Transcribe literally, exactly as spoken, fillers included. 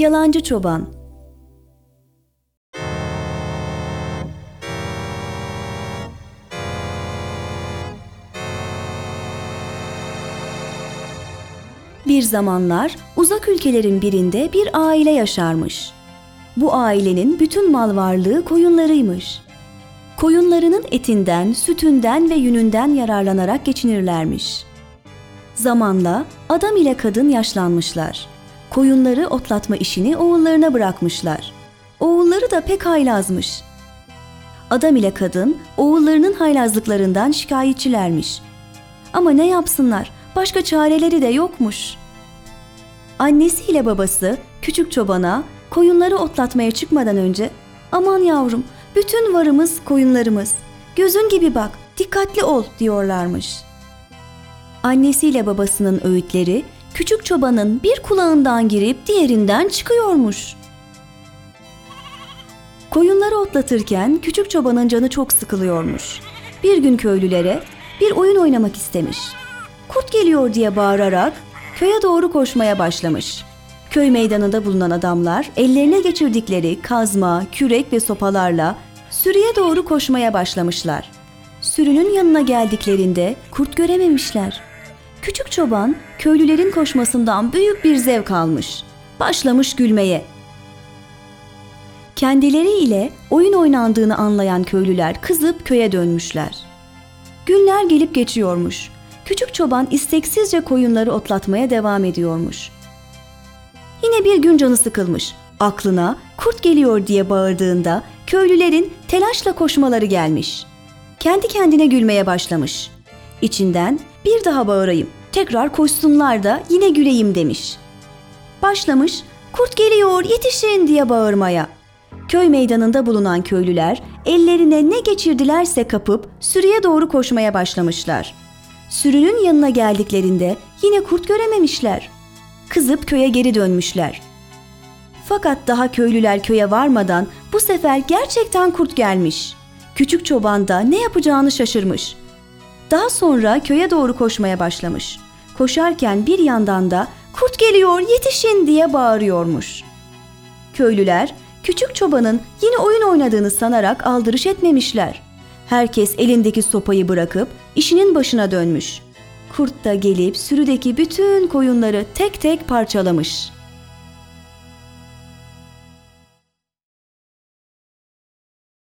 Yalancı Çoban. Bir zamanlar uzak ülkelerin birinde bir aile yaşarmış. Bu ailenin bütün mal varlığı koyunlarıymış. Koyunlarının etinden, sütünden ve yününden yararlanarak geçinirlermiş. Zamanla adam ile kadın yaşlanmışlar. Koyunları otlatma işini oğullarına bırakmışlar. Oğulları da pek haylazmış. Adam ile kadın oğullarının haylazlıklarından şikayetçilermiş. Ama ne yapsınlar, başka çareleri de yokmuş. Annesiyle babası küçük çobana koyunları otlatmaya çıkmadan önce "Aman yavrum, bütün varımız koyunlarımız. Gözün gibi bak, dikkatli ol." diyorlarmış. Annesiyle babasının öğütleri küçük çobanın bir kulağından girip diğerinden çıkıyormuş. Koyunları otlatırken küçük çobanın canı çok sıkılıyormuş. Bir gün köylülere bir oyun oynamak istemiş. Kurt geliyor diye bağırarak köye doğru koşmaya başlamış. Köy meydanında bulunan adamlar ellerine geçirdikleri kazma, kürek ve sopalarla sürüye doğru koşmaya başlamışlar. Sürünün yanına geldiklerinde kurt görememişler. Küçük çoban köylülerin koşmasından büyük bir zevk almış. Başlamış gülmeye. Kendileriyle oyun oynandığını anlayan köylüler kızıp köye dönmüşler. Günler gelip geçiyormuş. Küçük çoban isteksizce koyunları otlatmaya devam ediyormuş. Yine bir gün canı sıkılmış. Aklına kurt geliyor diye bağırdığında köylülerin telaşla koşmaları gelmiş. Kendi kendine gülmeye başlamış. İçinden "Bir daha bağırayım, tekrar koşsunlar da yine güleyim." demiş. Başlamış "Kurt geliyor, yetişin!" diye bağırmaya. Köy meydanında bulunan köylüler ellerine ne geçirdilerse kapıp sürüye doğru koşmaya başlamışlar. Sürünün yanına geldiklerinde yine kurt görememişler. Kızıp köye geri dönmüşler. Fakat daha köylüler köye varmadan bu sefer gerçekten kurt gelmiş. Küçük çoban da ne yapacağını şaşırmış. Daha sonra köye doğru koşmaya başlamış. Koşarken bir yandan da "Kurt geliyor, yetişin!" diye bağırıyormuş. Köylüler küçük çobanın yine oyun oynadığını sanarak aldırış etmemişler. Herkes elindeki sopayı bırakıp işinin başına dönmüş. Kurt da gelip sürüdeki bütün koyunları tek tek parçalamış.